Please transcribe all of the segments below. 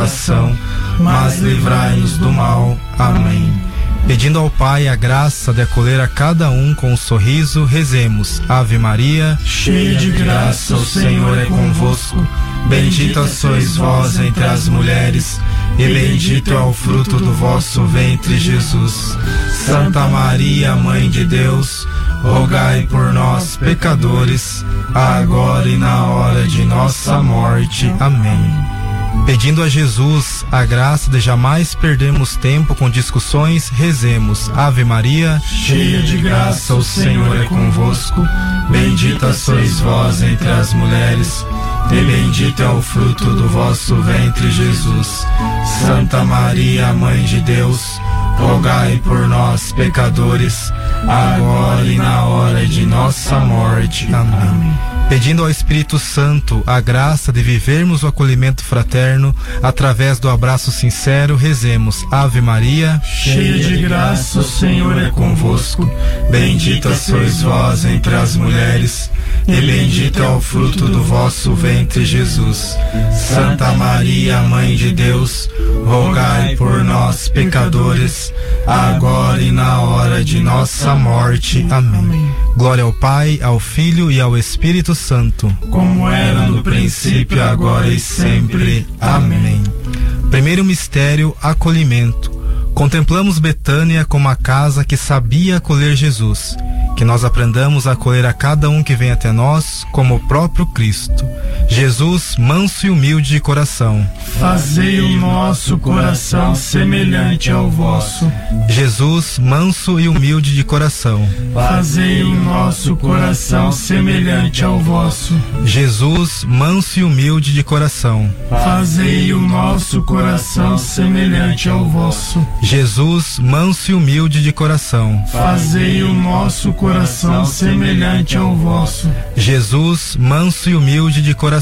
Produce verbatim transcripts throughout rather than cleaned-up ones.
tentação, mas livrai-nos do mal. Amém. Pedindo ao Pai a graça de acolher a cada um com um sorriso, rezemos. Ave Maria, cheia de graça, o Senhor é convosco. Bendita sois vós entre as mulheres, e bendito é o fruto do vosso ventre, Jesus. Santa Maria, Mãe de Deus, rogai por nós, pecadores, agora e na hora de nossa morte. Amém. Pedindo a Jesus a graça de jamais perdermos tempo com discussões, rezemos. Ave Maria, cheia de graça, o Senhor é convosco. Bendita sois vós entre as mulheres, e bendito é o fruto do vosso ventre, Jesus. Santa Maria, Mãe de Deus, rogai por nós, pecadores, agora e na hora de nossa morte. Amém. Pedindo ao Espírito Santo a graça de vivermos o acolhimento fraterno através do abraço sincero, rezemos. Ave Maria, cheia de graça, o Senhor é convosco. Bendita sois vós entre as mulheres, e bendito é o fruto do vosso ventre, Jesus. Santa Maria, Mãe de Deus, rogai por nós, pecadores, agora e na hora de nossa morte. Amém. Glória ao Pai, ao Filho e ao Espírito Santo, como era no princípio, agora e sempre. Amém. Primeiro mistério, acolhimento. Contemplamos Betânia como a casa que sabia acolher Jesus. Que nós aprendamos a acolher a cada um que vem até nós como o próprio Cristo. Jesus, manso e humilde de coração, fazei o nosso coração semelhante ao vosso. Jesus, manso e humilde de coração, fazei o nosso coração semelhante ao vosso. Jesus, manso e humilde de coração, fazei o nosso coração semelhante ao vosso. Jesus, manso e humilde de coração, fazei o nosso coração semelhante ao vosso. Jesus, manso e humilde de coração,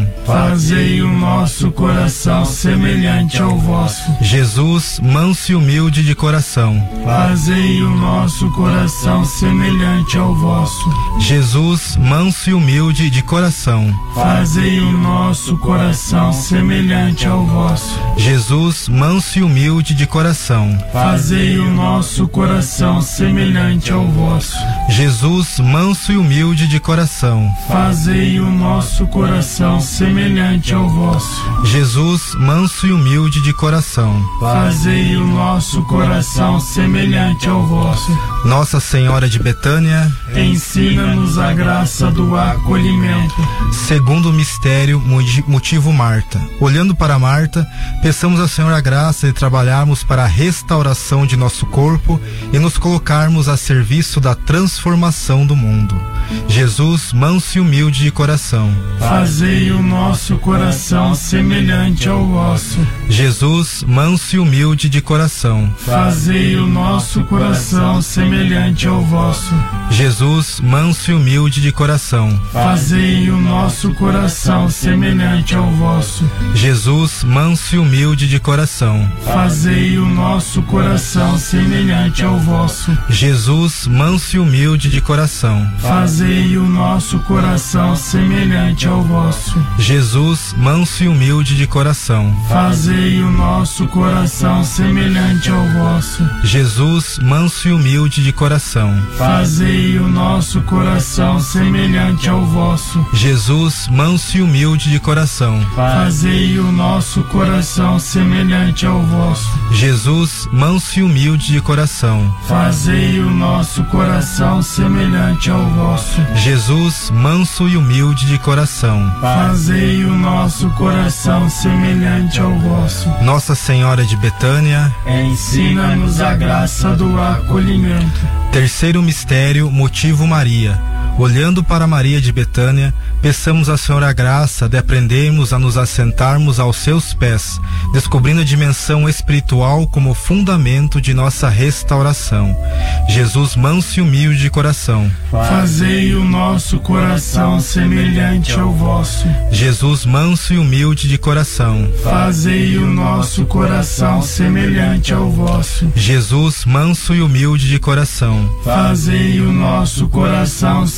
fazei o nosso coração semelhante ao vosso. Jesus, manso e humilde de coração, fazei o nosso coração semelhante ao vosso. Jesus, manso e humilde de coração, fazei o nosso coração semelhante ao vosso. Jesus, manso e humilde de coração, fazei o nosso coração semelhante ao vosso. Jesus, manso e humilde de coração, fazei o nosso coração semelhante ao vosso. Jesus, manso e humilde de coração, fazei o nosso coração semelhante ao vosso. Nossa Senhora de Betânia, ensina-nos a graça do acolhimento. Segundo mistério, motivo Marta. Olhando para Marta, peçamos ao Senhor a graça de trabalharmos para a restauração de nosso corpo e nos colocarmos a serviço da transformação do mundo. Jesus, manso e humilde de coração, fazei o nosso coração semelhante ao vosso. Jesus, manso e humilde de coração, fazei o nosso coração semelhante ao vosso. Jesus, manso e humilde de coração, fazei o nosso coração semelhante ao vosso. Jesus, manso e humilde de coração, fazei o nosso coração semelhante ao vosso. Jesus, manso e humilde de coração, fazei o nosso coração semelhante ao vosso. Jesus, manso e humilde de coração, fazei o nosso coração semelhante ao vosso. Jesus, manso e humilde de coração, fazei o nosso coração semelhante ao vosso. Jesus, manso e humilde de coração, fazei o nosso coração semelhante ao vosso. Jesus, manso e humilde de coração, fazei o nosso coração semelhante ao vosso. Jesus, manso e humilde de coração, fazei o nosso coração semelhante ao vosso. Nossa Senhora de Betânia, ensina-nos a graça do acolhimento. Terceiro mistério, motivo Maria. Olhando para Maria de Betânia, peçamos ao Senhor a graça de aprendermos a nos assentarmos aos seus pés, descobrindo a dimensão espiritual como fundamento de nossa restauração. Jesus, manso e humilde de coração, fazei o nosso coração semelhante ao vosso. Jesus, manso e humilde de coração, fazei o nosso coração semelhante ao vosso. Jesus, manso e humilde de coração, fazei o nosso coração semelhante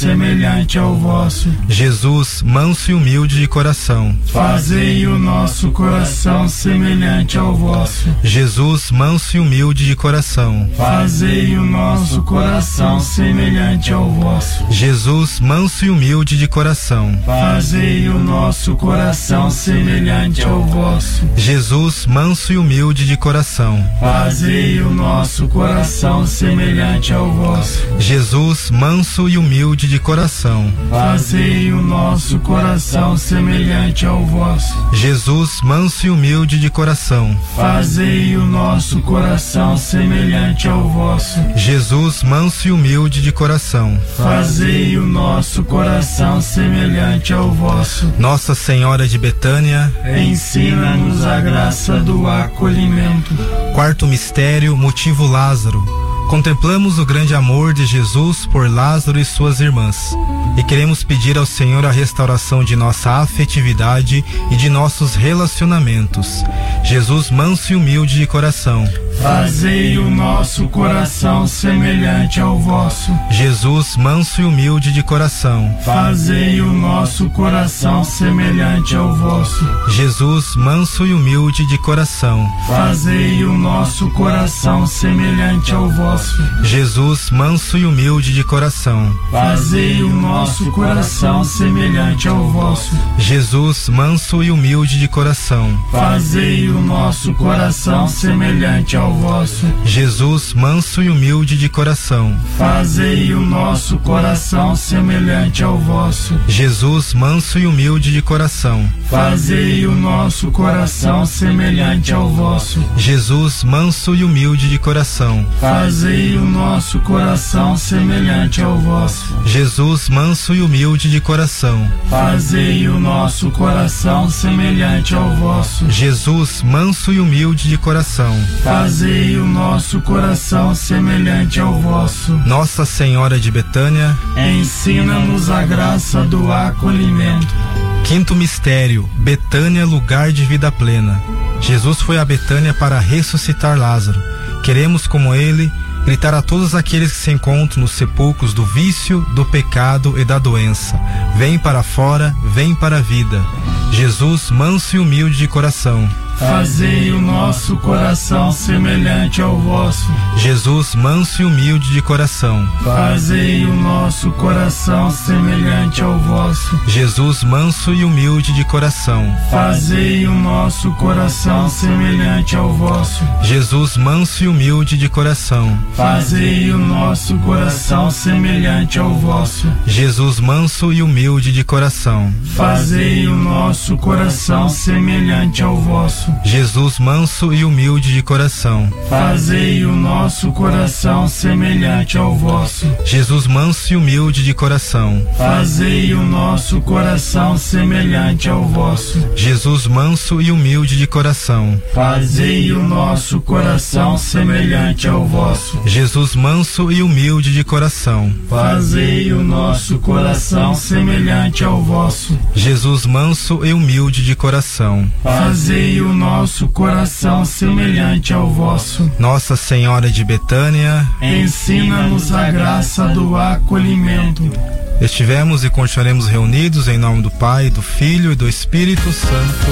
semelhante ao vosso. Jesus, manso e humilde de coração, fazei o nosso coração semelhante ao vosso. Jesus, manso e humilde de coração, fazei o nosso coração semelhante ao vosso. Jesus, manso e humilde de coração, fazei o nosso coração semelhante ao vosso. Jesus, manso e humilde de coração, fazei o nosso coração semelhante ao vosso. Jesus, manso e humilde de coração, fazei o nosso coração semelhante ao vosso. Jesus, manso e humilde de coração, fazei o nosso coração semelhante ao vosso. Jesus, manso e humilde de coração, fazei o nosso coração semelhante ao vosso. Nossa Senhora de Betânia, ensina-nos a graça do acolhimento. Quarto mistério, motivo Lázaro. Contemplamos o grande amor de Jesus por Lázaro e suas irmãs e queremos pedir ao Senhor a restauração de nossa afetividade e de nossos relacionamentos. Jesus, manso e humilde de coração, fazei o nosso coração semelhante ao vosso. Jesus, manso e humilde de coração, fazei o nosso coração semelhante ao vosso. Jesus, manso e humilde de coração, fazei o nosso coração semelhante ao vosso. Jesus, manso e humilde de coração, fazei o nosso coração semelhante ao vosso. Jesus, manso e humilde de coração, fazei o nosso coração semelhante ao vosso. Jesus, manso e humilde de coração, fazei o nosso coração semelhante ao vosso. Jesus, manso e humilde de coração, fazei o nosso coração semelhante ao vosso. Jesus, manso e humilde de coração, fazei o nosso coração semelhante ao vosso. Jesus, manso e humilde de coração, fazei o nosso coração semelhante ao vosso. Jesus, manso e humilde de coração, fazei o nosso coração semelhante ao vosso. Nossa Senhora de Betânia, ensina-nos a graça do acolhimento. Quinto mistério, Betânia, lugar de vida plena. Jesus foi a Betânia para ressuscitar Lázaro. Queremos, como ele, gritar a todos aqueles que se encontram nos sepulcros do vício, do pecado e da doença: vem para fora, vem para a vida. Jesus, manso e humilde de coração, fazei o nosso coração semelhante ao vosso. Jesus, manso e humilde de coração, fazei o nosso coração semelhante ao vosso. Jesus, manso e humilde de coração, fazei o nosso coração semelhante ao vosso. Jesus, manso e humilde de coração, fazei o nosso coração semelhante ao vosso. Jesus, manso e humilde de coração, fazei o nosso coração semelhante ao vosso. Jesus, manso e humilde de coração, fazei o nosso coração semelhante ao vosso. Jesus, manso e humilde de coração, fazei o nosso coração semelhante ao vosso. Jesus, manso e humilde de coração, fazei o nosso coração semelhante ao vosso. Jesus, manso e humilde de coração, fazei o nosso coração semelhante ao vosso. Jesus, manso e humilde de coração, fazei o nosso coração semelhante ao vosso. Nossa Senhora de Betânia, ensina-nos a graça do acolhimento. Estivemos e continuaremos reunidos em nome do Pai, do Filho e do Espírito Santo.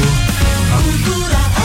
Amém.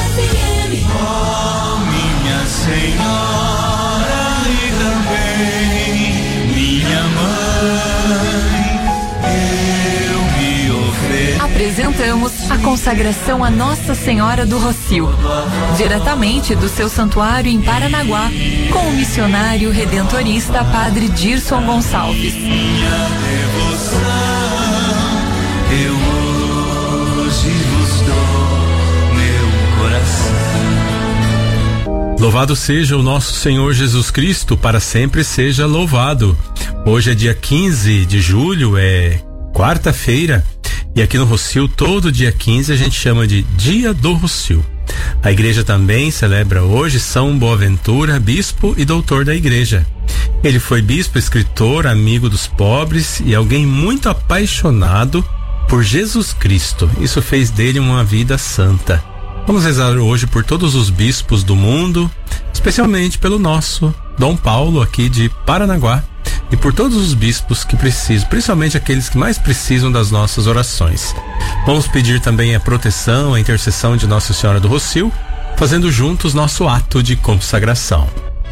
Oh, minha Senhora e também minha mãe, eu me ofereço. Apresentamos a consagração a Nossa Senhora do Rocio, diretamente do seu santuário em Paranaguá, com o missionário redentorista Padre Dirson Gonçalves. Minha devoção, eu hoje vos dou meu coração. Louvado seja o nosso Senhor Jesus Cristo, para sempre seja louvado. Hoje é dia quinze de julho, é quarta-feira, e aqui no Rocio, todo dia quinze a gente chama de Dia do Rocio. A igreja também celebra hoje São Boaventura, bispo e doutor da igreja. Ele foi bispo, escritor, amigo dos pobres e alguém muito apaixonado por Jesus Cristo. Isso fez dele uma vida santa. Vamos rezar hoje por todos os bispos do mundo, especialmente pelo nosso Dom Paulo aqui de Paranaguá, e por todos os bispos que precisam, principalmente aqueles que mais precisam das nossas orações. Vamos pedir também a proteção, a intercessão de Nossa Senhora do Rossio, fazendo juntos nosso ato de consagração.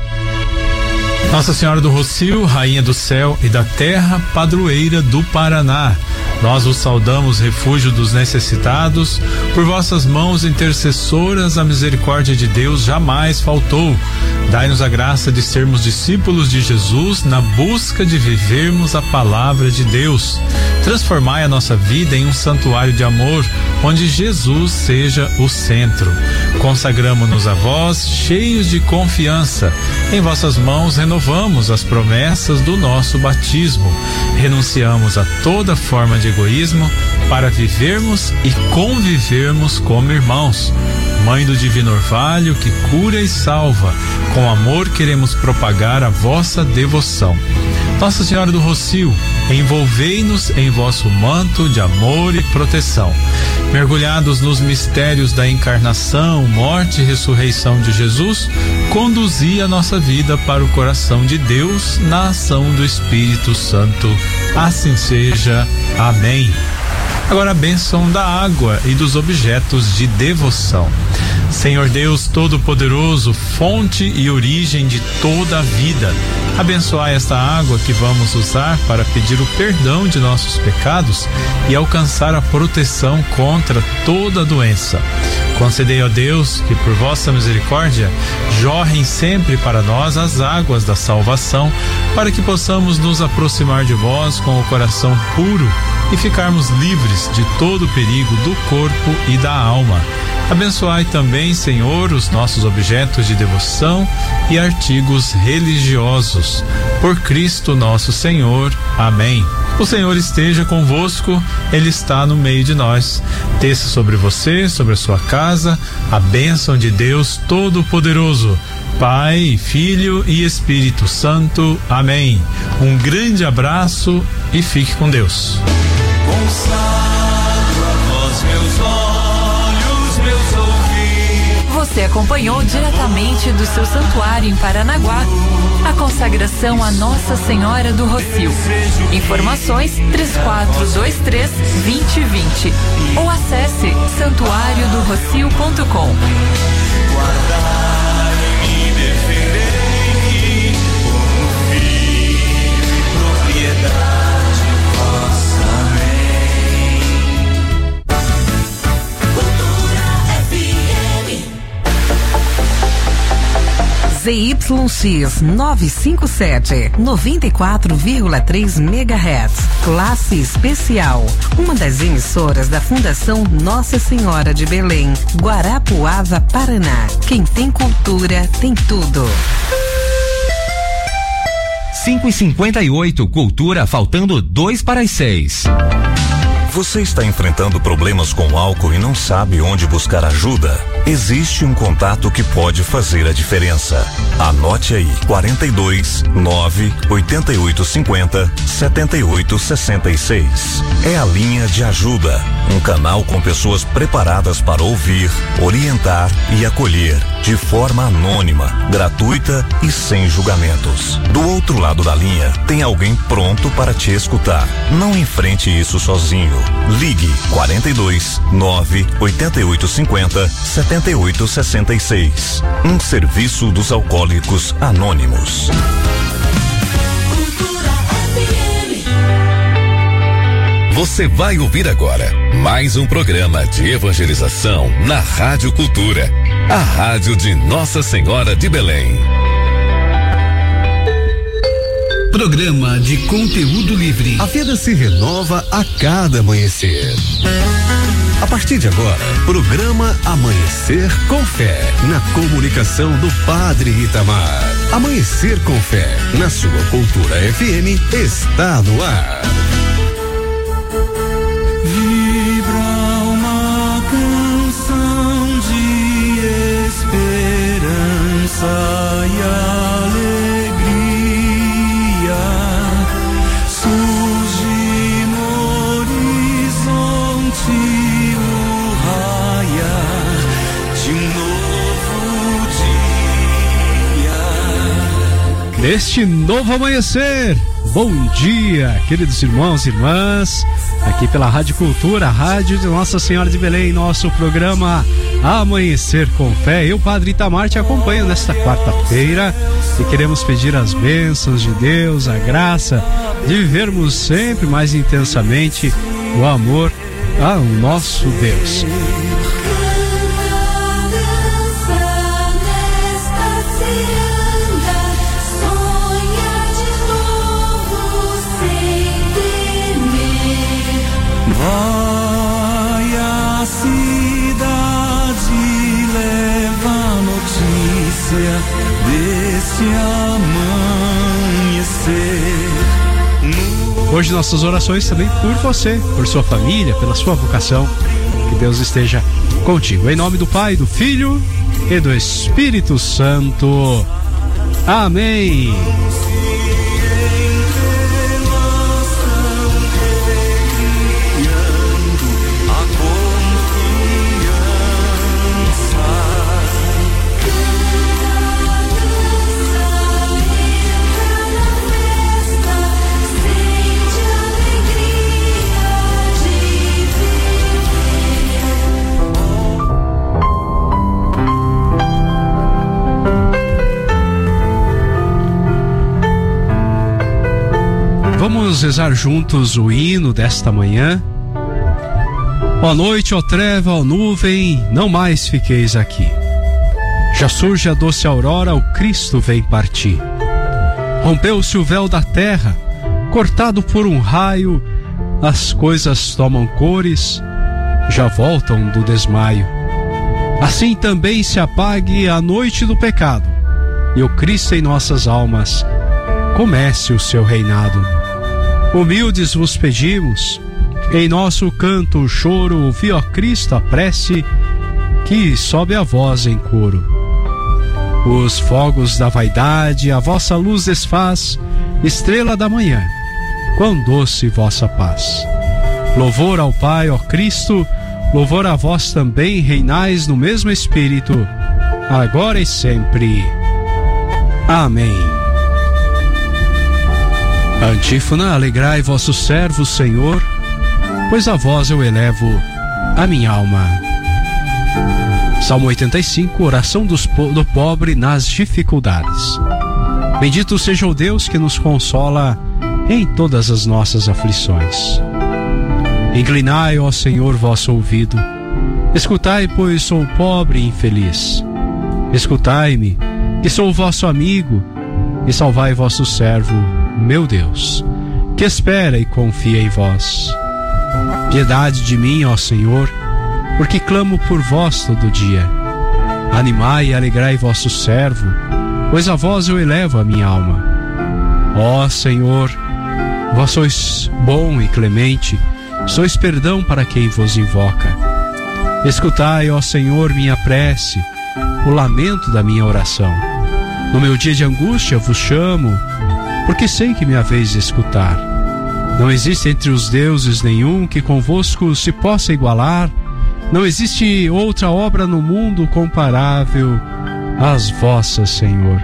Nossa Senhora do Rossio, Rainha do Céu e da Terra, Padroeira do Paraná, nós vos saudamos, refúgio dos necessitados, por vossas mãos intercessoras a misericórdia de Deus jamais faltou. Dai-nos a graça de sermos discípulos de Jesus na busca de vivermos a palavra de Deus. Transformai a nossa vida em um santuário de amor, onde Jesus seja o centro. Consagramo-nos a vós, cheios de confiança. Em vossas mãos renovamos as promessas do nosso batismo. Renunciamos a toda forma de egoísmo para vivermos e convivermos como irmãos. Mãe do Divino Orvalho, que cura e salva, com amor queremos propagar a vossa devoção. Nossa Senhora do Rossio, envolvei-nos em vosso manto de amor e proteção. Mergulhados nos mistérios da encarnação, morte e ressurreição de Jesus, conduzi a nossa vida para o coração de Deus na ação do Espírito Santo. Assim seja. Amém. Agora a bênção da água e dos objetos de devoção. Senhor Deus Todo-Poderoso, fonte e origem de toda a vida, abençoai esta água que vamos usar para pedir o perdão de nossos pecados e alcançar a proteção contra toda doença. Concedei, ó Deus, que por vossa misericórdia jorrem sempre para nós as águas da salvação, para que possamos nos aproximar de vós com o coração puro e ficarmos livres de todo o perigo do corpo e da alma. Abençoai também, Senhor, os nossos objetos de devoção e artigos religiosos. Por Cristo nosso Senhor. Amém. O Senhor esteja convosco, Ele está no meio de nós. Desça sobre você, sobre a sua casa, a bênção de Deus Todo-Poderoso, Pai, Filho e Espírito Santo. Amém. Um grande abraço e fique com Deus. Consagro a vós meus olhos, meus ouvidos. Você acompanhou diretamente do seu santuário em Paranaguá a consagração a Nossa Senhora do Rossio. Informações três quatro dois três, dois zero dois zero ou acesse santuário do rossio ponto com. Guardai e defendei como filho e propriedade vossa. Amém. Cultura F M. Z Y X novecentos e cinquenta e sete, noventa e quatro vírgula três megahertz. Classe especial. Uma das emissoras da Fundação Nossa Senhora de Belém, Guarapuava, Paraná. Quem tem cultura tem tudo. cinco e cinquenta e oito, cultura faltando dois para as seis. Você está enfrentando problemas com álcool e não sabe onde buscar ajuda? Existe um contato que pode fazer a diferença. Anote aí: quarenta e dois, nove, oitenta e oito cinquenta, setenta e oito sessenta e seis. É a linha de ajuda, um canal com pessoas preparadas para ouvir, orientar e acolher, de forma anônima, gratuita e sem julgamentos. Do outro lado da linha, tem alguém pronto para te escutar. Não enfrente isso sozinho. Ligue quarenta e dois, nove, oitenta e oito cinquenta, setenta e oito sessenta e seis. Um serviço dos Alcoólicos Anônimos. Você vai ouvir agora mais um programa de evangelização na Rádio Cultura, a rádio de Nossa Senhora de Belém. Programa de conteúdo livre. A vida se renova a cada amanhecer. A partir de agora, programa Amanhecer com Fé, na comunicação do Padre Itamar. Amanhecer com Fé, na sua Cultura F M, está no ar. Vibra uma canção de esperança e alegria. Surge no horizonte o raiar de um novo dia. este novo amanhecer. Bom dia, queridos irmãos e irmãs, aqui pela Rádio Cultura, a rádio de Nossa Senhora de Belém, nosso programa Amanhecer com Fé. Eu, Padre Itamar, te acompanho nesta quarta-feira e queremos pedir as bênçãos de Deus, a graça de vivermos sempre mais intensamente o amor ao nosso Deus. Vai a cidade, leva a notícia desse amanhecer. Hoje nossas orações também por você, por sua família, pela sua vocação. Que Deus esteja contigo. Em nome do Pai, do Filho e do Espírito Santo. Amém. Vamos rezar juntos o hino desta manhã. Ó noite, ó treva, ó nuvem, não mais fiqueis aqui. Já surge a doce aurora, o Cristo vem partir. Rompeu-se o véu da terra, cortado por um raio, as coisas tomam cores, já voltam do desmaio. Assim também se apague a noite do pecado, e o Cristo em nossas almas comece o seu reinado. Humildes vos pedimos, em nosso canto o choro, ouvi, ó Cristo, a prece que sobe a voz em coro. Os fogos da vaidade a vossa luz desfaz, estrela da manhã, quão doce vossa paz. Louvor ao Pai, ó Cristo, louvor a vós também, reinais no mesmo Espírito, agora e sempre. Amém. Antífona, alegrai vosso servo, Senhor, pois a vós eu elevo a minha alma. Salmo oitenta e cinco, oração dos, do pobre nas dificuldades. Bendito seja o Deus que nos consola em todas as nossas aflições. Inclinai, ó Senhor, vosso ouvido, escutai, pois sou pobre e infeliz. Escutai-me, que sou vosso amigo, e salvai vosso servo, meu Deus, que espera e confia em vós. Piedade de mim, ó Senhor, porque clamo por vós todo dia. Animai e alegrai vosso servo, pois a vós eu elevo a minha alma. Ó Senhor, vós sois bom e clemente, sois perdão para quem vos invoca. Escutai, ó Senhor, minha prece, o lamento da minha oração. No meu dia de angústia vos chamo, porque sei que me haveis de escutar. Não existe entre os deuses nenhum que convosco se possa igualar. Não existe outra obra no mundo comparável às vossas, Senhor.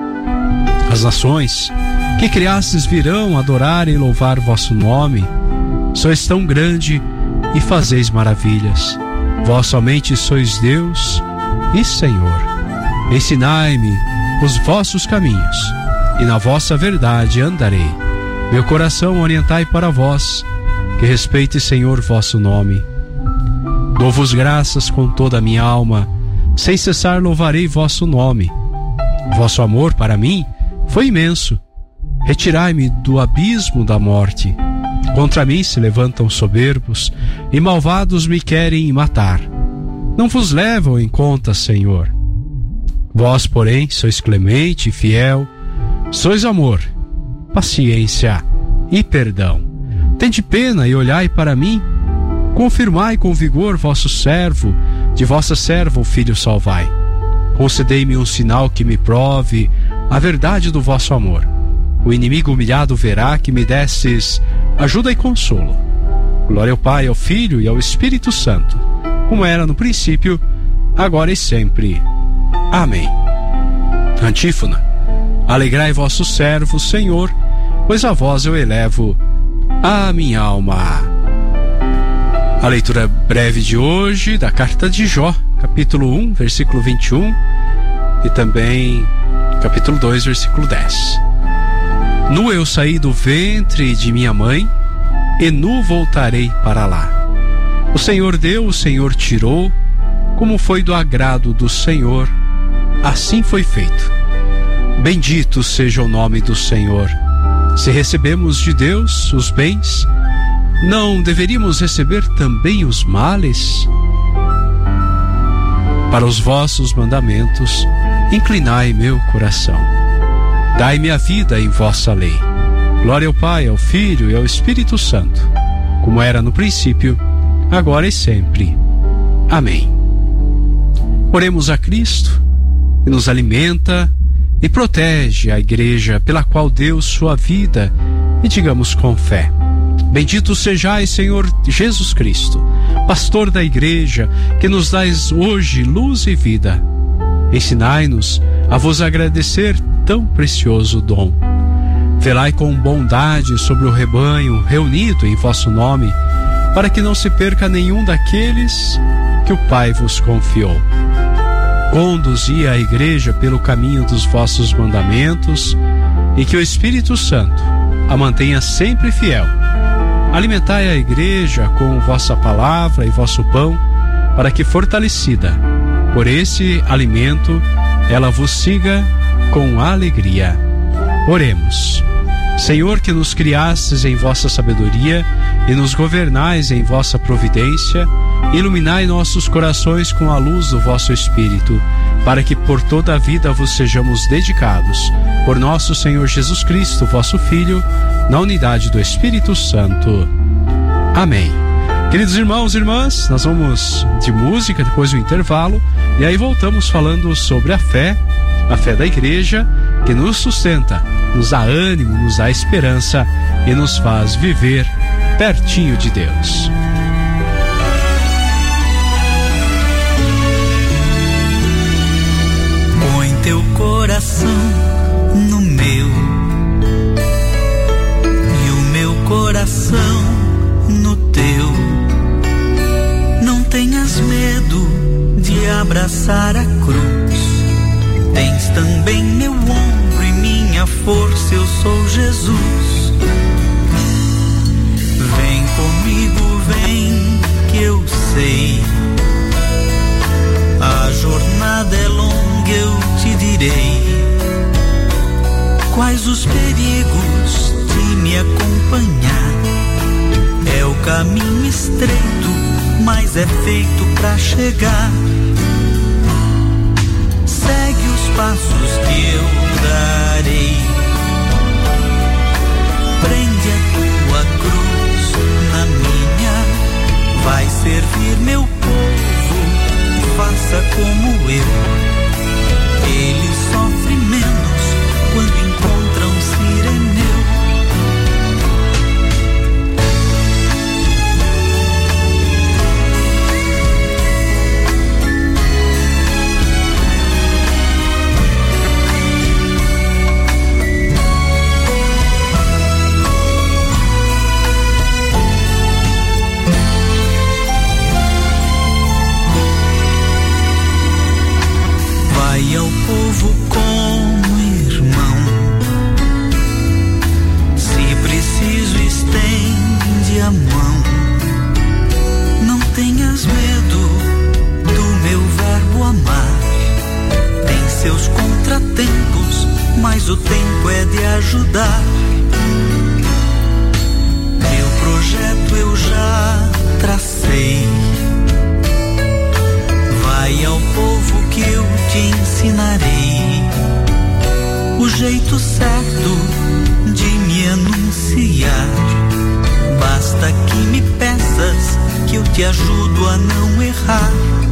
As nações que criastes virão adorar e louvar vosso nome. Sois tão grande e fazeis maravilhas. Vós somente sois Deus e Senhor. Ensinai-me os vossos caminhos, e na vossa verdade andarei. Meu coração orientai para vós, que respeite, Senhor, vosso nome. Dou-vos graças com toda a minha alma, sem cessar louvarei vosso nome. Vosso amor para mim foi imenso. Retirai-me do abismo da morte. Contra mim se levantam soberbos, e malvados me querem matar. Não vos levam em conta, Senhor. Vós, porém, sois clemente e fiel, sois amor, paciência e perdão. Tende pena e olhai para mim. Confirmai com vigor vosso servo, de vossa serva o filho salvai. Concedei-me um sinal que me prove a verdade do vosso amor. O inimigo humilhado verá que me destes ajuda e consolo. Glória ao Pai, ao Filho e ao Espírito Santo, como era no princípio, agora e sempre. Amém. Antífona. Alegrai vosso servo, Senhor, pois a vós eu elevo a minha alma. A leitura breve de hoje da carta de Jó, capítulo um, versículo vinte e um, e também capítulo dois, versículo dez. Nu eu saí do ventre de minha mãe, e nu voltarei para lá. O Senhor deu, o Senhor tirou, como foi do agrado do Senhor, assim foi feito. Bendito seja o nome do Senhor. Se recebemos de Deus os bens, não deveríamos receber também os males? Para os vossos mandamentos, inclinai meu coração. Dai-me a vida em vossa lei. Glória ao Pai, ao Filho e ao Espírito Santo, como era no princípio, agora e sempre. Amém. Oremos a Cristo, que nos alimenta e protege a igreja pela qual deu sua vida, e digamos com fé: bendito sejais, Senhor Jesus Cristo, pastor da igreja, que nos dais hoje luz e vida. Ensinai-nos a vos agradecer tão precioso dom. Velai com bondade sobre o rebanho reunido em vosso nome, para que não se perca nenhum daqueles que o Pai vos confiou. Conduzi a igreja pelo caminho dos vossos mandamentos, e que o Espírito Santo a mantenha sempre fiel. Alimentai a igreja com vossa palavra e vosso pão, para que, fortalecida por esse alimento, ela vos siga com alegria. Oremos. Senhor, que nos criastes em vossa sabedoria e nos governais em vossa providência, iluminai nossos corações com a luz do vosso Espírito, para que por toda a vida vos sejamos dedicados. Por nosso Senhor Jesus Cristo, vosso Filho, na unidade do Espírito Santo. Amém. Queridos irmãos e irmãs, nós vamos de música depois do intervalo, e aí voltamos falando sobre a fé, a fé da igreja, que nos sustenta, nos dá ânimo, nos dá esperança e nos faz viver pertinho de Deus. Põe teu coração no meu, e o meu coração no teu. Não tenhas medo de abraçar a cruz. Tens também meu ombro e minha força, eu sou Jesus. Vem comigo, vem, que eu sei. A jornada é longa, eu te direi quais os perigos de me acompanhar. É o caminho estreito, mas é feito pra chegar. Segue os passos que eu darei. Prende a tua cruz na minha. Vai servir meu povo, faça como eu. Ele sofre menos quando encontra um sireneu. Vai ao povo como irmão, se preciso estende a mão. Não tenhas medo do meu verbo amar. Tem seus contratempos, mas o tempo é de ajudar. Meu projeto eu já tracei. Vai ao povo que eu te ensinarei o jeito certo de me anunciar. Basta que me peças que eu te ajudo a não errar.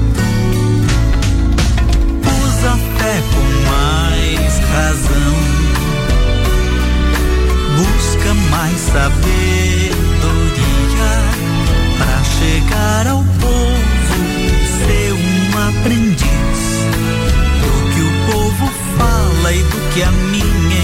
Usa a fé com mais razão, busca mais sabedoria para chegar ao povo, ser um aprendiz do que o povo fala e do que a minha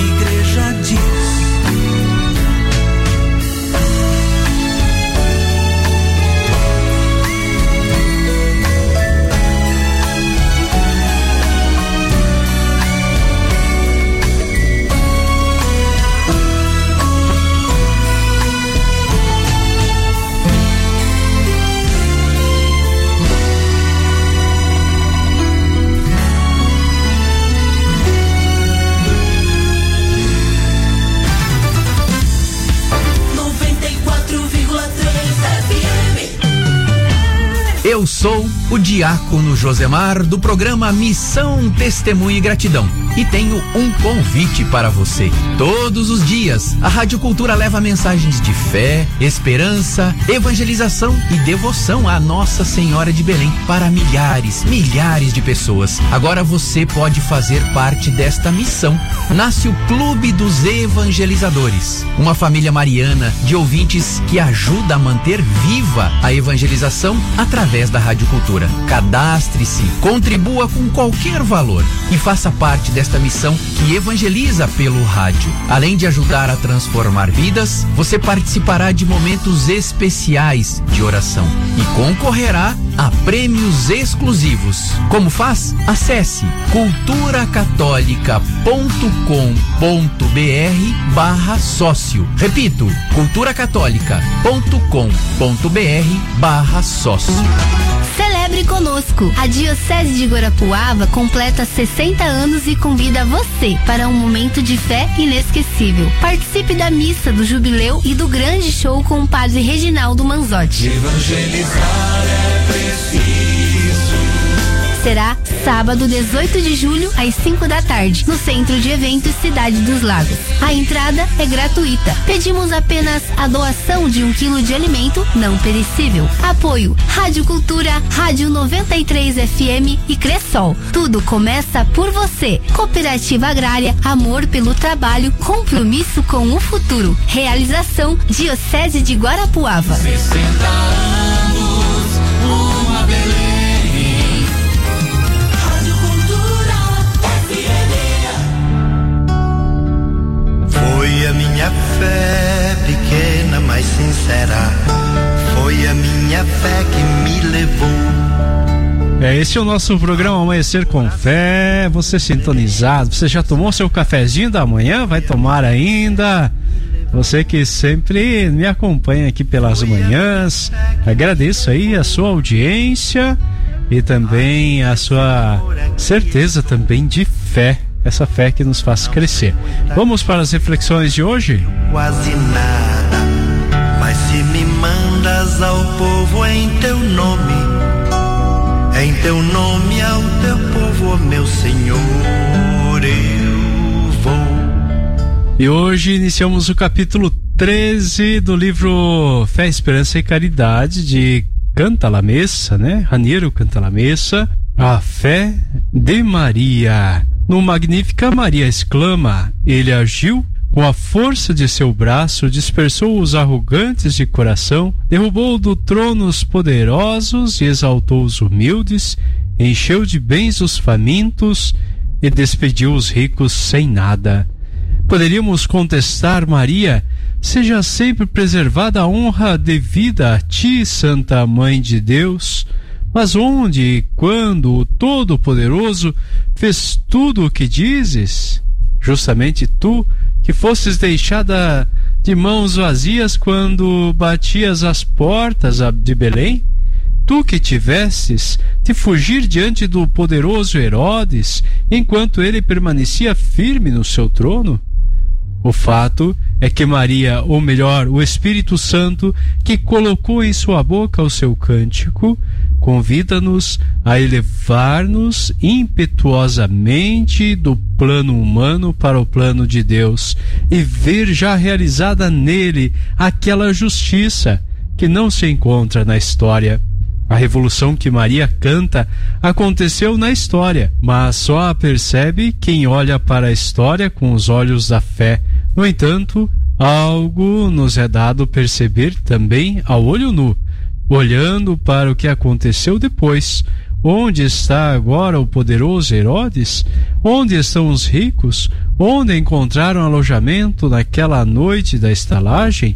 Eu sou o diácono Josemar do programa Missão Testemunho e Gratidão e tenho um convite para você. Todos os dias, a Rádio Cultura leva mensagens de fé, esperança, evangelização e devoção à Nossa Senhora de Belém para milhares, milhares de pessoas. Agora você pode fazer parte desta missão. Nasce o Clube dos Evangelizadores, uma família mariana de ouvintes que ajuda a manter viva a evangelização através da Rádio Cultura. Cadastre-se, contribua com qualquer valor e faça parte desta missão que evangeliza pelo rádio. Além de ajudar a transformar vidas, você participará de momentos especiais de oração e concorrerá a prêmios exclusivos. Como faz? Acesse culturacatólica ponto com ponto br barra sócio. Repito, culturacatólica ponto com ponto br barra sócio. Celebre conosco! A Diocese de Guarapuava completa sessenta anos e convida você para um momento de fé inesquecível. Participe da missa do jubileu e do grande show com o padre Reginaldo Manzotti. Evangelizar é preciso. Será sábado, dezoito de julho, às cinco da tarde, no Centro de Eventos Cidade dos Lagos. A entrada é gratuita. Pedimos apenas a doação de um quilo de alimento não perecível. Apoio Rádio Cultura, Rádio noventa e três F M e Cressol. Tudo começa por você. Cooperativa Agrária, amor pelo trabalho, compromisso com o futuro. Realização Diocese de Guarapuava. sessenta anos, uma Belém. Foi a minha fé pequena, mas sincera. Foi a minha fé que me levou. É, esse é o nosso programa Amanhecer com Fé. Você sintonizado, você já tomou seu cafezinho da manhã? Vai tomar ainda? Você que sempre me acompanha aqui pelas manhãs, agradeço aí a sua audiência e também a sua certeza também de fé. Essa fé que nos faz crescer. Vamos para as reflexões de hoje? Quase nada, mas se me mandas ao povo em teu nome, em teu nome ao teu povo, ó meu Senhor, eu vou. E hoje iniciamos o capítulo treze do livro Fé, Esperança e Caridade de Cantalamessa, né? Raniero Cantalamessa, a fé de Maria. No Magnífica, Maria exclama: ele agiu com a força de seu braço, dispersou os arrogantes de coração, derrubou do trono os poderosos e exaltou os humildes, encheu de bens os famintos e despediu os ricos sem nada. Poderíamos contestar Maria: seja sempre preservada a honra devida a ti, Santa Mãe de Deus. Mas onde e quando o Todo-Poderoso fez tudo o que dizes? Justamente tu, que fostes deixada de mãos vazias quando batias as portas de Belém? Tu que tivestes de fugir diante do poderoso Herodes, enquanto ele permanecia firme no seu trono? O fato é que Maria, ou melhor, o Espírito Santo, que colocou em sua boca o seu cântico, convida-nos a elevar-nos impetuosamente do plano humano para o plano de Deus e ver já realizada nele aquela justiça que não se encontra na história. A revolução que Maria canta aconteceu na história, mas só a percebe quem olha para a história com os olhos da fé. No entanto, algo nos é dado perceber também ao olho nu, olhando para o que aconteceu depois. Onde está agora o poderoso Herodes? Onde estão os ricos? Onde encontraram alojamento naquela noite da estalagem?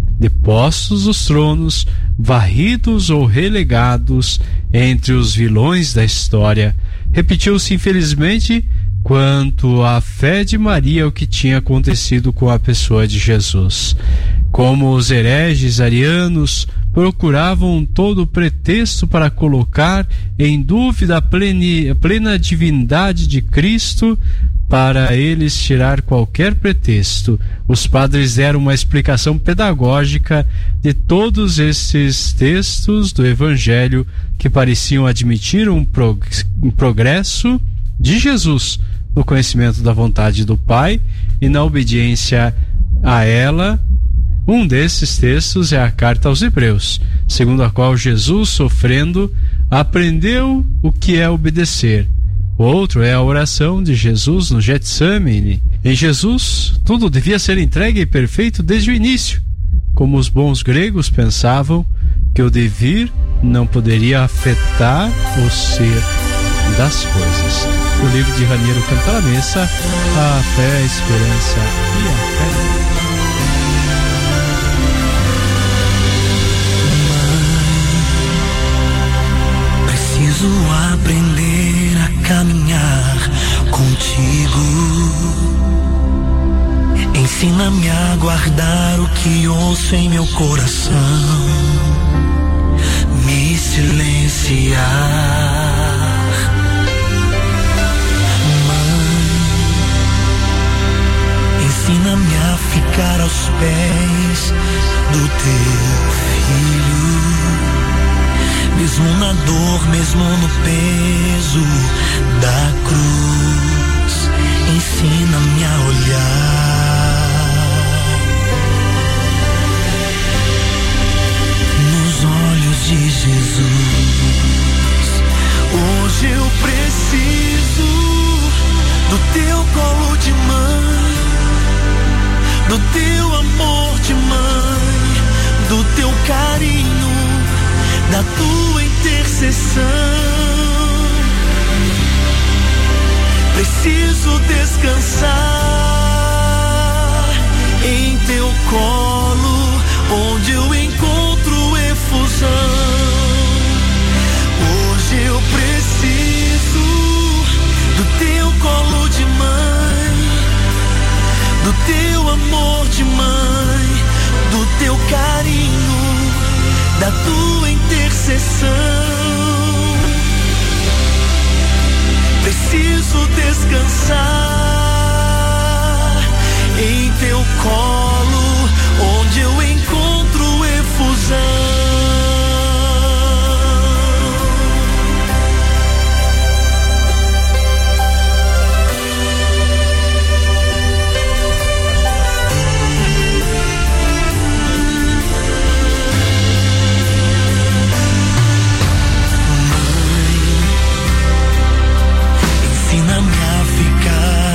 Depostos os tronos, varridos ou relegados entre os vilões da história. Repetiu-se infelizmente quanto à fé de Maria o que tinha acontecido com a pessoa de Jesus. Como os hereges arianos procuravam todo pretexto para colocar em dúvida a plena, a plena divindade de Cristo, para eles tirar qualquer pretexto. Os padres deram uma explicação pedagógica de todos esses textos do Evangelho que pareciam admitir um, prog- um progresso de Jesus no conhecimento da vontade do Pai e na obediência a ela. Um desses textos é a carta aos Hebreus, segundo a qual Jesus, sofrendo, aprendeu o que é obedecer. O outro é a oração de Jesus no Getsemane. Em Jesus, tudo devia ser entregue e perfeito desde o início. Como os bons gregos pensavam que o devir não poderia afetar o ser das coisas. O livro de Raniero Cantalamessa, a fé, a esperança e a fé. Preciso aprender a caminhar contigo. Ensina-me a guardar o que ouço em meu coração, me silenciar. Mãe, ensina-me a ficar aos pés do teu filho. Mesmo na dor, mesmo no peso da cruz, ensina-me a olhar nos olhos de Jesus. Hoje eu preciso do teu colo de mãe, do teu amor de mãe, do teu carinho, da tua intercessão. Preciso descansar em teu colo, onde eu encontro efusão. Hoje eu preciso do teu colo de mãe, do teu amor de mãe, do teu carinho, da tua intercessão. Preciso descansar em teu colo, onde eu encontro efusão. Ensina-me a ficar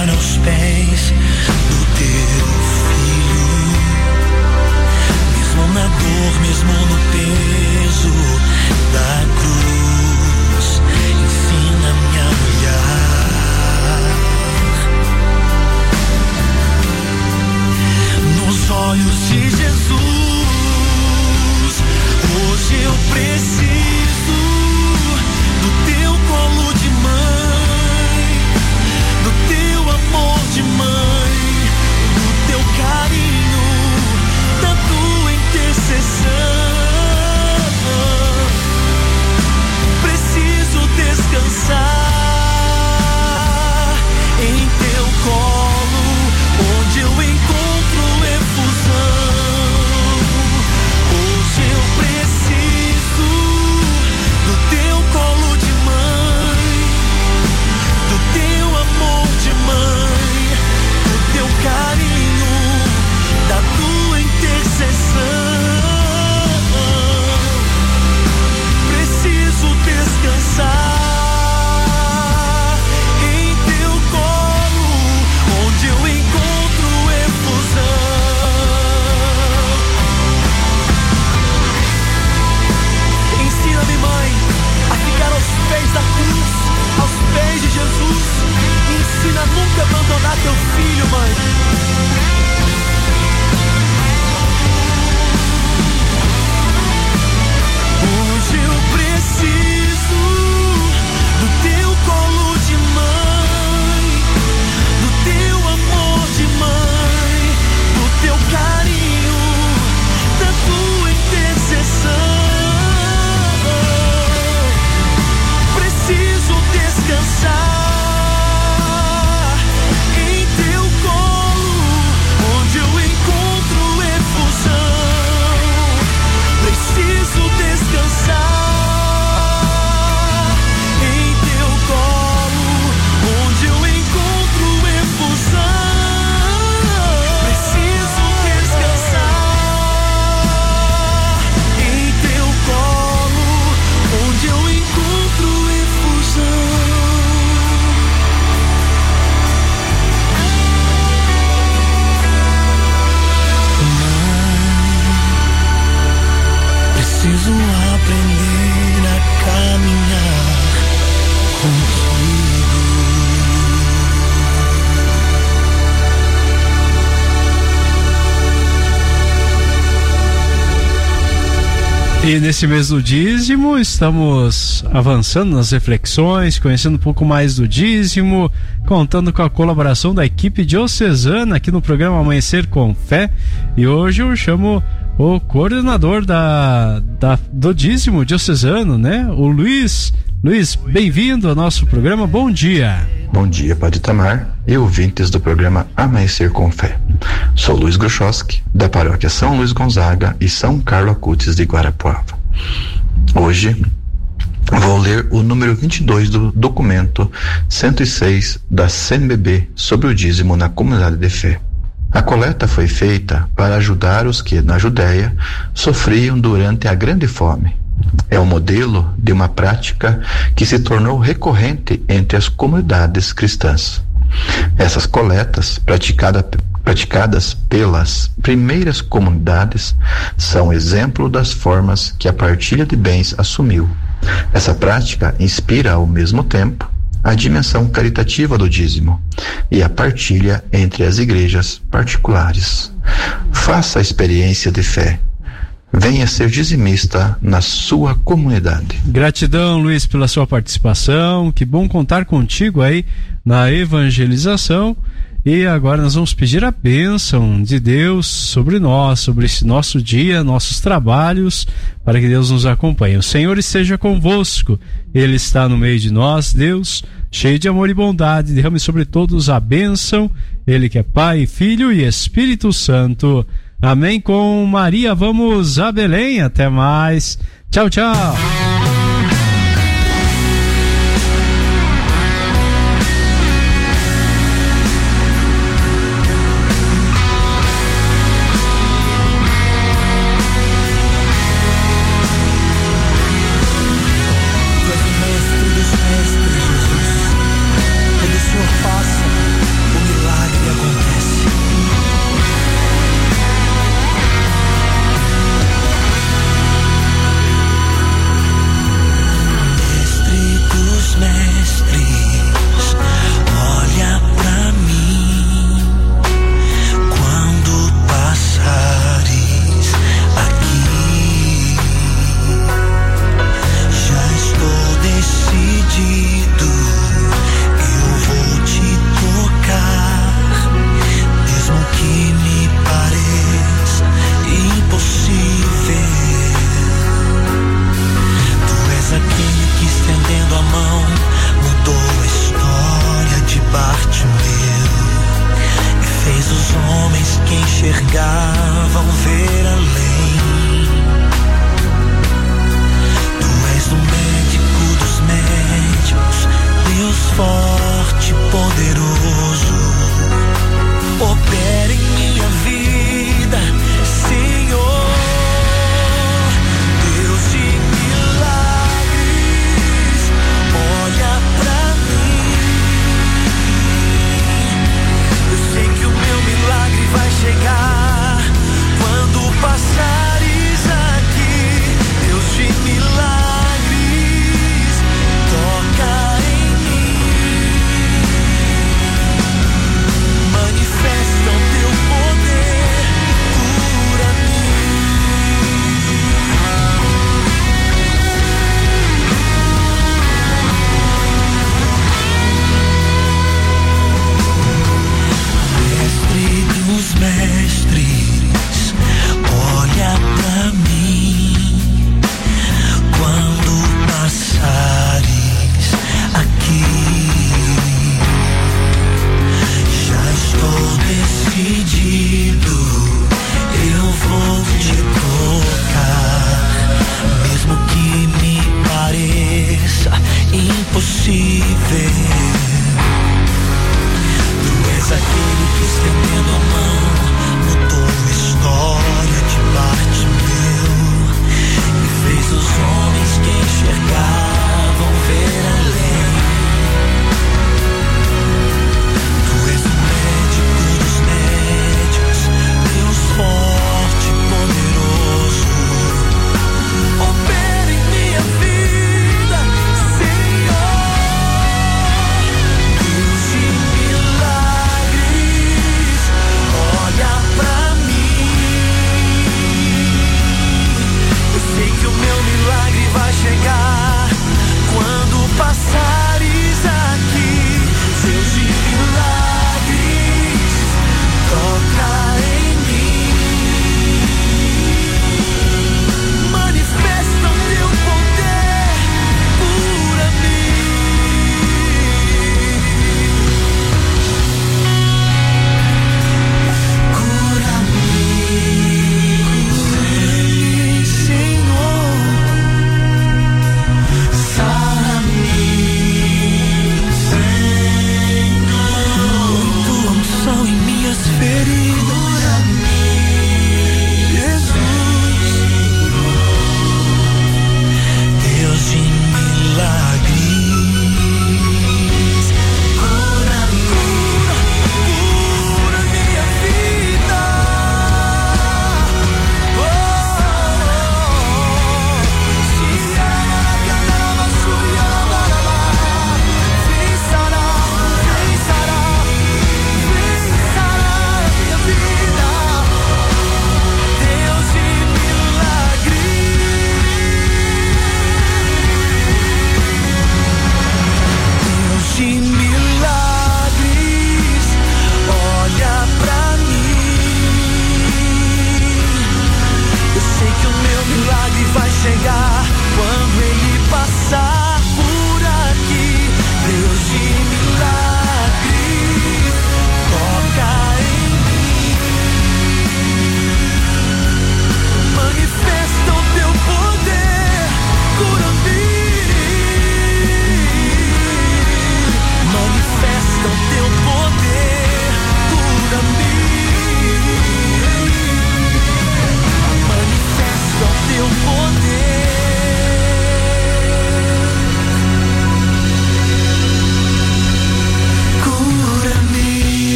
E nesse mês do dízimo, estamos avançando nas reflexões, conhecendo um pouco mais do dízimo, contando com a colaboração da equipe diocesana aqui no programa Amanhecer com Fé. E hoje eu chamo o coordenador da, da, do dízimo diocesano, né? O Luiz. Luiz, bem-vindo ao nosso programa, bom dia. Bom dia, Padre Itamar e ouvintes do programa Amanhecer com Fé. Sou Luiz Gruchowski, da paróquia São Luís Gonzaga e São Carlo Acutis de Guarapuava. Hoje vou ler o número vinte e dois do documento cento e seis da C N B B sobre o dízimo na comunidade de fé. A coleta foi feita para ajudar os que, na Judéia, sofriam durante a grande fome. É o modelo de uma prática que se tornou recorrente entre as comunidades cristãs. Essas coletas, praticada, praticadas pelas primeiras comunidades, são exemplo das formas que a partilha de bens assumiu. Essa prática inspira, ao mesmo tempo, a dimensão caritativa do dízimo e a partilha entre as igrejas particulares. Faça a experiência de fé. Venha ser dizimista na sua comunidade. Gratidão, Luiz, pela sua participação. Que bom contar contigo aí na evangelização. E agora nós vamos pedir a bênção de Deus sobre nós, sobre esse nosso dia, nossos trabalhos, para que Deus nos acompanhe. O Senhor esteja convosco. Ele está no meio de nós, Deus, cheio de amor e bondade. Derrame sobre todos a bênção. Ele que é Pai, Filho e Espírito Santo. Amém. Com Maria vamos a Belém. Até mais. Tchau, tchau.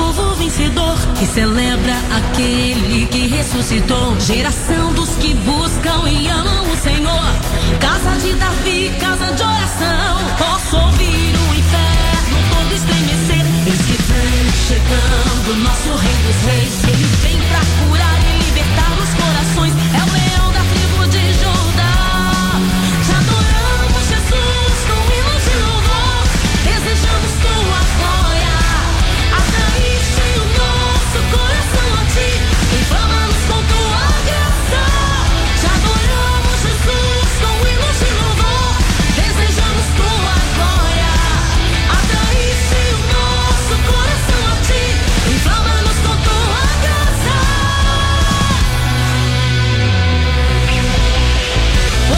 povo vencedor que celebra aquele que ressuscitou. Geração dos que buscam e amam o Senhor. Casa de Davi, casa de oração. Posso ouvir o inferno todo estremecer. Eis que vem chegando nosso Rei dos Reis. Ele vem pra curar e libertar os corações. É o leão da tribo de Judá. Te adoramos, Jesus, com hinos de louvor. Desejamos tua glória. Atraíste o nosso coração a ti. Inflama-nos com tua graça. Te adoramos, Jesus, com hinos de louvor. Desejamos tua glória. Atraíste o nosso coração a ti. Inflama-nos com tua graça. Oh,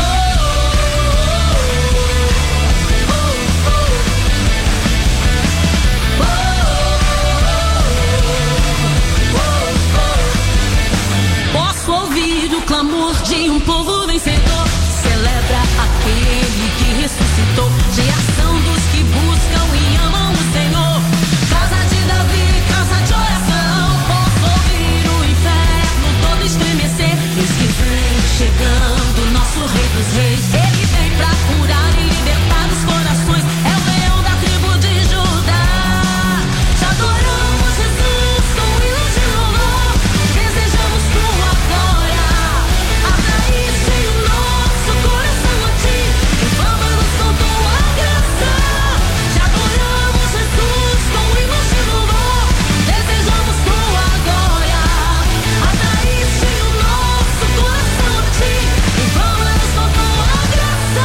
posso ouvir o clamor de um povo vencedor. Celebra aquele que ressuscitou. Geração dos que buscam e amam o Senhor. Casa de Davi, casa de oração. Posso ouvir o inferno todo estremecer. Eis que vem chegando nosso Rei dos Reis. Ele vem pra curar e libertar os corações. É o leão da tribo de Judá. Te adoramos, Jesus, com hinos de louvor. Desejamos tua glória. Atraíste o nosso coração a ti. Inflama-nos com tua graça. Te adoramos, Jesus, com hinos de louvor. Desejamos tua glória. Atraíste o nosso coração a ti. Inflama-nos com tua graça.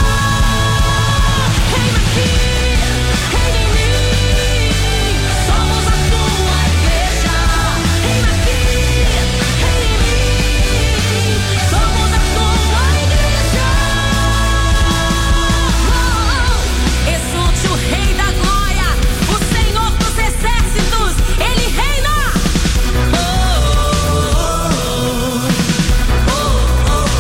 Reina aqui, reina em mim. Somos a tua igreja. Reina aqui, reina em mim. Somos a tua igreja. Oh, exulte o Rei da glória, o Senhor dos exércitos, Ele reina. Oh, oh, oh, oh,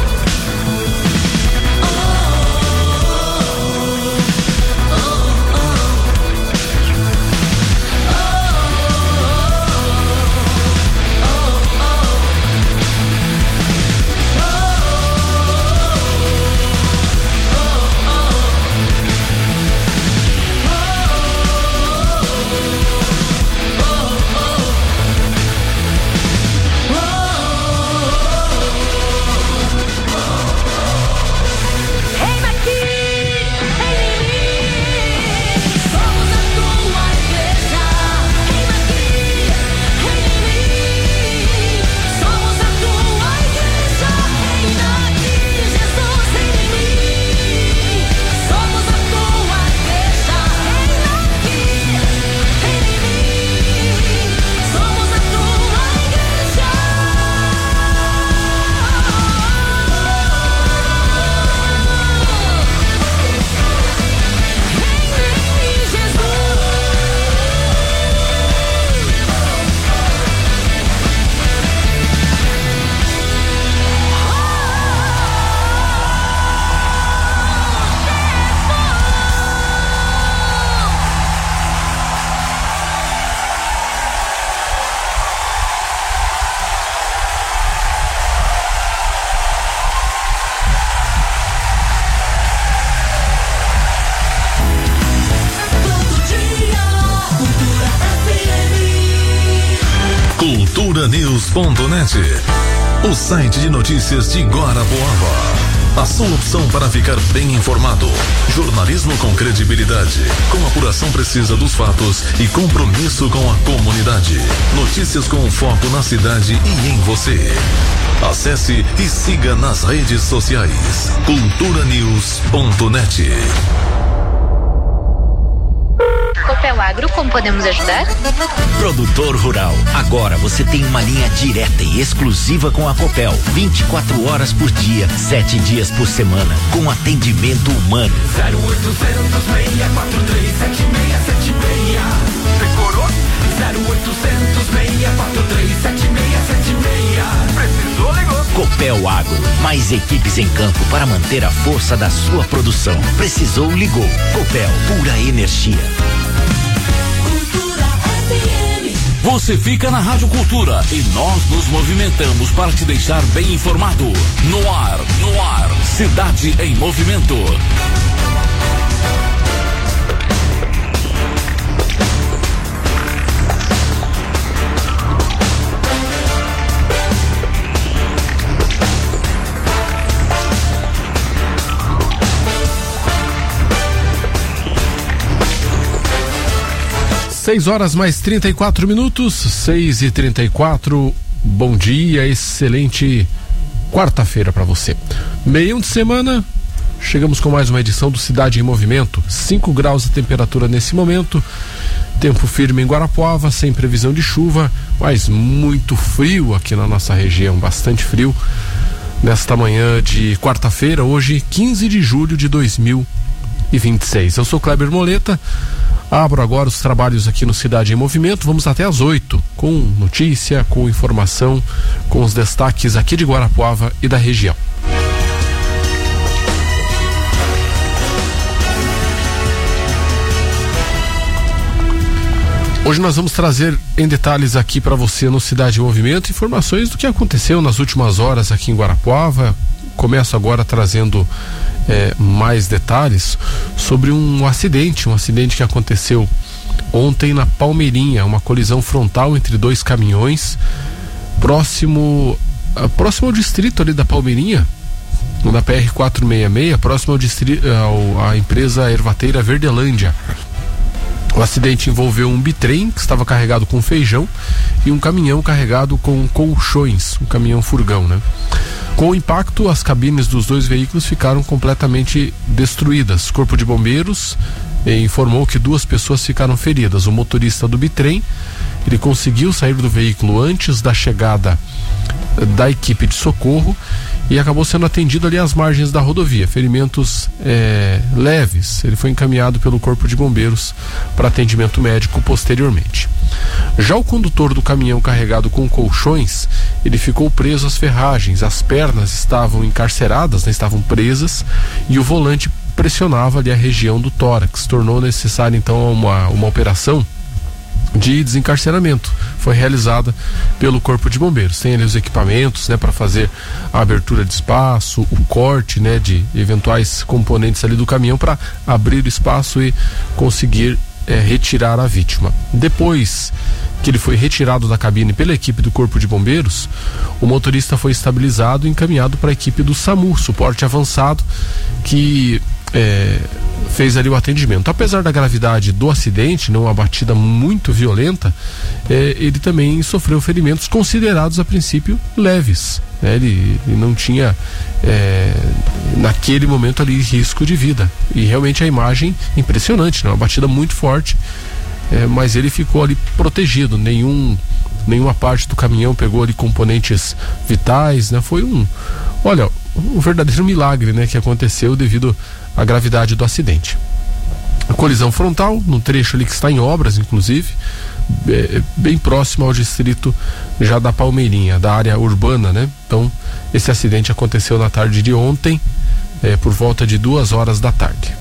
reina aqui, reina em mim. Somos a tua igreja. Reina aqui, reina em mim. Somos a tua igreja. Reina aqui, Jesus, reina em mim. Somos a tua igreja. Reina aqui, reina em mim. Somos a tua igreja. cultura news ponto net, o site de notícias de Guarapuava. A sua opção para ficar bem informado. Jornalismo com credibilidade, com apuração precisa dos fatos e compromisso com a comunidade. Notícias com foco na cidade e em você. Acesse e siga nas redes sociais. cultura news ponto net. Copel Agro, como podemos ajudar? Produtor rural, agora você tem uma linha direta e exclusiva com a Copel, vinte e quatro horas por dia, sete dias por semana, com atendimento humano. zero oitocentos, seis quatro três, sete seis sete seis. Decorou? zero oitocentos, seis quatro três, sete seis sete seis. Precisou, ligou. Copel Agro, mais equipes em campo para manter a força da sua produção. Precisou, ligou. Copel, pura energia. Cultura F M. Você fica na Rádio Cultura e nós nos movimentamos para te deixar bem informado. No ar, no ar, Cidade em Movimento. seis horas mais trinta e quatro minutos, seis e trinta e quatro. Bom dia, excelente quarta-feira para você. Meião de semana, chegamos com mais uma edição do Cidade em Movimento. cinco graus de temperatura nesse momento. Tempo firme em Guarapuava, sem previsão de chuva, mas muito frio aqui na nossa região, bastante frio. Nesta manhã de quarta-feira, hoje, quinze de julho de dois mil e vinte e seis. Eu sou Kleber Moleta. Abro agora os trabalhos aqui no Cidade em Movimento. Vamos até às oito, com notícia, com informação, com os destaques aqui de Guarapuava e da região. Hoje nós vamos trazer em detalhes aqui para você no Cidade em Movimento informações do que aconteceu nas últimas horas aqui em Guarapuava. Começo agora trazendo é, mais detalhes sobre um acidente, um acidente que aconteceu ontem na Palmeirinha, uma colisão frontal entre dois caminhões, próximo, próximo ao distrito ali da Palmeirinha, na P R quatrocentos e sessenta e seis, próximo ao distrito, ao, à empresa ervateira Verdelândia. O acidente envolveu um bitrem que estava carregado com feijão e um caminhão carregado com colchões, um caminhão furgão, né? Com o impacto, as cabines dos dois veículos ficaram completamente destruídas. O Corpo de Bombeiros eh, informou que duas pessoas ficaram feridas. O motorista do bitrem, ele conseguiu sair do veículo antes da chegada da equipe de socorro e acabou sendo atendido ali às margens da rodovia. Ferimentos eh, leves. Ele foi encaminhado pelo Corpo de Bombeiros para atendimento médico posteriormente. Já o condutor do caminhão carregado com colchões, ele ficou preso às ferragens, as pernas estavam encarceradas, né, estavam presas, e o volante pressionava ali a região do tórax. Tornou necessária então uma, uma operação de desencarceramento. Foi realizada pelo Corpo de Bombeiros. Tem ali os equipamentos, né, para fazer a abertura de espaço, o corte, né, de eventuais componentes ali do caminhão para abrir o espaço e conseguir é, retirar a vítima. Depois que ele foi retirado da cabine pela equipe do Corpo de Bombeiros, o motorista foi estabilizado e encaminhado para a equipe do SAMU, suporte avançado, que é, fez ali o atendimento. Apesar da gravidade do acidente, não uma batida muito violenta, é, ele também sofreu ferimentos considerados a princípio leves, né? ele, ele não tinha é, naquele momento ali risco de vida, e realmente a imagem impressionante, né? Uma batida muito forte, é, mas ele ficou ali protegido. Nenhum, nenhuma parte do caminhão pegou ali componentes vitais, né? Foi um, olha, um verdadeiro milagre, né, que aconteceu devido à gravidade do acidente. A colisão frontal, num trecho ali que está em obras, inclusive, é, bem próximo ao distrito já da Palmeirinha, da área urbana, né? Então, esse acidente aconteceu na tarde de ontem, é, por volta de duas horas da tarde.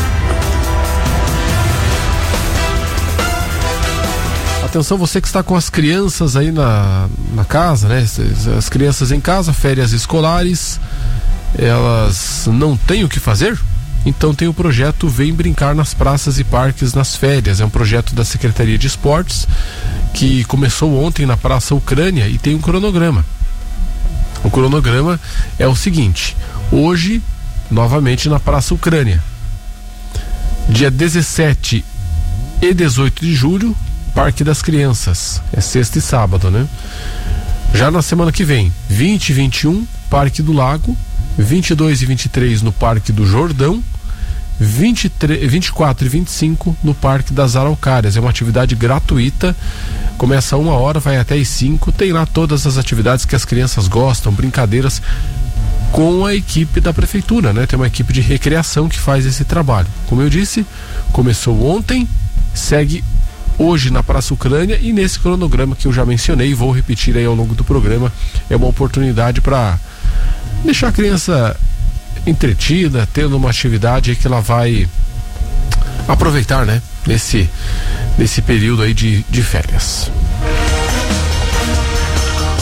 Atenção, você que está com as crianças aí na, na casa, né? As crianças em casa, férias escolares, elas não têm o que fazer? Então tem o projeto Vem Brincar nas Praças e Parques nas Férias. É um projeto da Secretaria de Esportes que começou ontem na Praça Ucrânia e tem um cronograma. O cronograma é o seguinte: hoje, novamente na Praça Ucrânia, dia dezessete e dezoito de julho, Parque das Crianças, é sexta e sábado, né? Já na semana que vem, vinte e vinte e um, Parque do Lago, vinte e dois e vinte e três no Parque do Jordão, vinte e três, vinte e quatro e vinte e cinco no Parque das Araucárias. É uma atividade gratuita, começa a uma hora, vai até às cinco. Tem lá todas as atividades que as crianças gostam, brincadeiras com a equipe da prefeitura, né? Tem uma equipe de recreação que faz esse trabalho. Como eu disse, começou ontem, segue hoje na Praça Ucrânia, e nesse cronograma que eu já mencionei, vou repetir aí ao longo do programa, é uma oportunidade para deixar a criança entretida, tendo uma atividade aí que ela vai aproveitar, né? Nesse, nesse período aí de, de férias.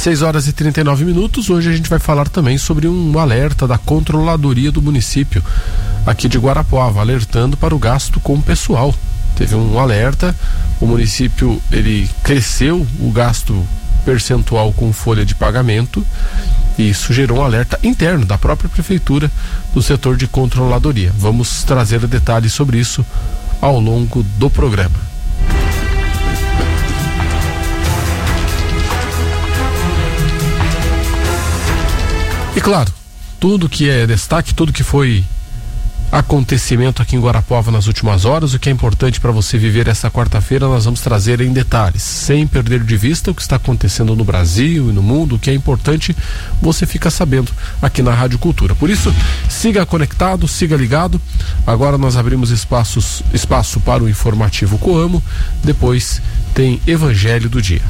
seis horas e trinta e nove minutos. Hoje a gente vai falar também sobre um alerta da controladoria do município aqui de Guarapuava, alertando para o gasto com o pessoal. Teve um alerta, o município ele cresceu o gasto percentual com folha de pagamento, e isso gerou um alerta interno da própria prefeitura do setor de controladoria. Vamos trazer detalhes sobre isso ao longo do programa. E claro, tudo que é destaque, tudo que foi acontecimento aqui em Guarapuava nas últimas horas, o que é importante para você viver essa quarta-feira, nós vamos trazer em detalhes, sem perder de vista o que está acontecendo no Brasil e no mundo. O que é importante você fica sabendo aqui na Rádio Cultura. Por isso, siga conectado, siga ligado. Agora nós abrimos espaços, espaço para o informativo Coamo, depois tem Evangelho do Dia.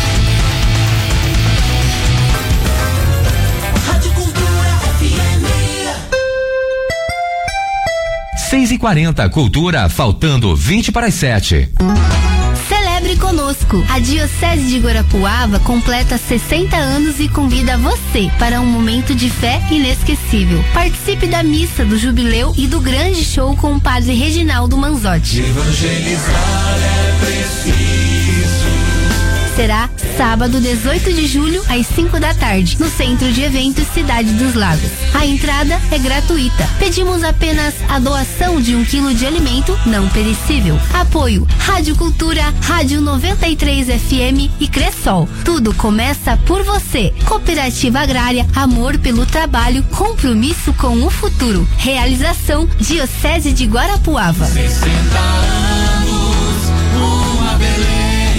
seis e quarenta, Cultura, faltando vinte para as sete. Celebre conosco. A Diocese de Guarapuava completa sessenta anos e convida você para um momento de fé inesquecível. Participe da missa do jubileu e do grande show com o padre Reginaldo Manzotti. Evangelizar é preciso. Será sábado, dezoito de julho, às cinco da tarde, no Centro de Eventos Cidade dos Lagos. A entrada é gratuita. Pedimos apenas a doação de um quilo de alimento não perecível. Apoio Rádio Cultura, Rádio noventa e três F M e Cressol. Tudo começa por você. Cooperativa Agrária, amor pelo trabalho, compromisso com o futuro. Realização Diocese de Guarapuava. sessenta anos, uma beleza.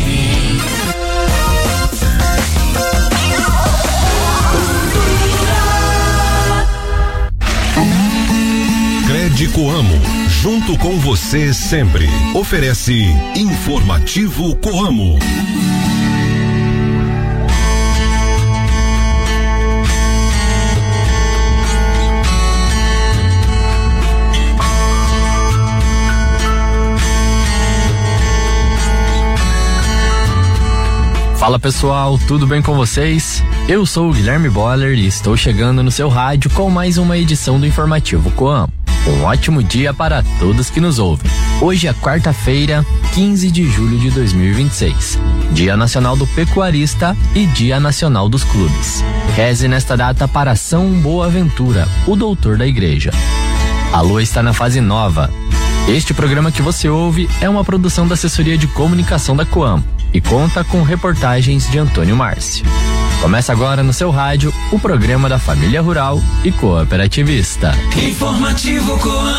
Cred Coamo, junto com você sempre. Oferece Informativo Coamo. Fala pessoal, tudo bem com vocês? Eu sou o Guilherme Boller e estou chegando no seu rádio com mais uma edição do Informativo Coamo. Um ótimo dia para todos que nos ouvem. Hoje é quarta-feira, quinze de julho de dois mil e vinte e seis, Dia Nacional do Pecuarista e Dia Nacional dos Clubes. Reze nesta data para São Boaventura, o doutor da igreja. A lua está na fase nova. Este programa que você ouve é uma produção da Assessoria de Comunicação da Coamo e conta com reportagens de Antônio Márcio. Começa agora no seu rádio o programa da família rural e cooperativista. Informativo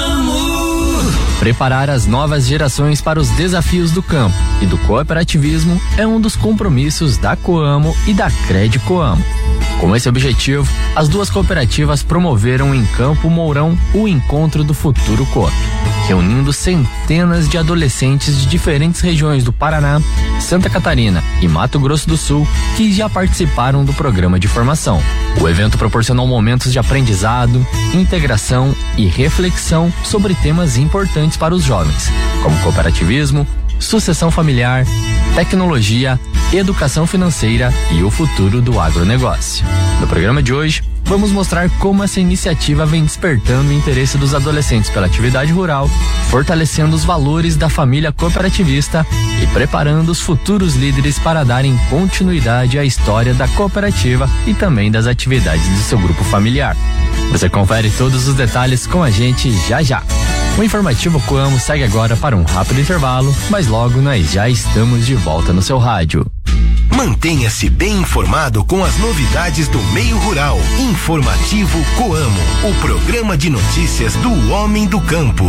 Coamo. Preparar as novas gerações para os desafios do campo e do cooperativismo é um dos compromissos da Coamo e da Cred Coamo. Com esse objetivo, as duas cooperativas promoveram em Campo Mourão o Encontro do Futuro Coop, reunindo centenas de adolescentes de diferentes regiões do Paraná, Santa Catarina e Mato Grosso do Sul que já participaram do programa de formação. O evento proporcionou momentos de aprendizado, integração e reflexão sobre temas importantes para os jovens, como cooperativismo, sucessão familiar, tecnologia, educação financeira e o futuro do agronegócio. No programa de hoje, vamos mostrar como essa iniciativa vem despertando o interesse dos adolescentes pela atividade rural, fortalecendo os valores da família cooperativista e preparando os futuros líderes para darem continuidade à história da cooperativa e também das atividades do seu grupo familiar. Você confere todos os detalhes com a gente já já. O Informativo Coamo segue agora para um rápido intervalo, mas logo nós já estamos de volta no seu rádio. Mantenha-se bem informado com as novidades do meio rural. Informativo Coamo, o programa de notícias do homem do campo.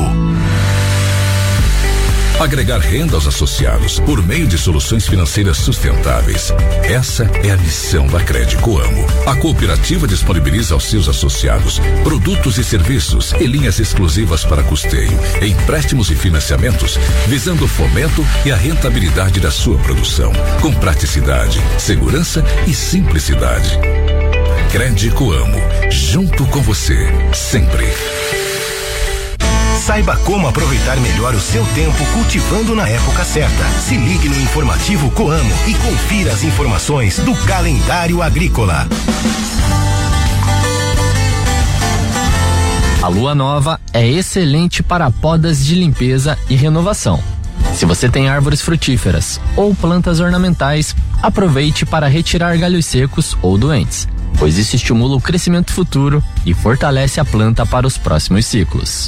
Agregar renda aos associados por meio de soluções financeiras sustentáveis. Essa é a missão da Cred Coamo. A cooperativa disponibiliza aos seus associados produtos e serviços e linhas exclusivas para custeio, empréstimos e financiamentos, visando o fomento e a rentabilidade da sua produção, com praticidade, segurança e simplicidade. Cred Coamo, junto com você, sempre. Saiba como aproveitar melhor o seu tempo cultivando na época certa. Se ligue no informativo Coamo e confira as informações do calendário agrícola. A lua nova é excelente para podas de limpeza e renovação. Se você tem árvores frutíferas ou plantas ornamentais, aproveite para retirar galhos secos ou doentes, pois isso estimula o crescimento futuro e fortalece a planta para os próximos ciclos.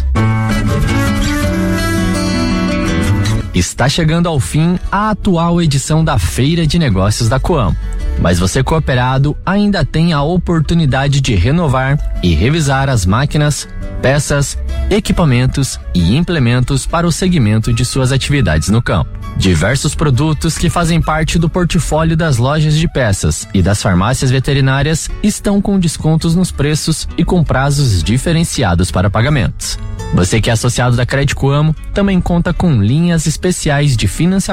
Está chegando ao fim a atual edição da Feira de Negócios da Coamo, mas você cooperado ainda tem a oportunidade de renovar e revisar as máquinas, peças, equipamentos e implementos para o segmento de suas atividades no campo. Diversos produtos que fazem parte do portfólio das lojas de peças e das farmácias veterinárias estão com descontos nos preços e com prazos diferenciados para pagamentos. Você que é associado da Crédito Coamo também conta com linhas especiais de financiamento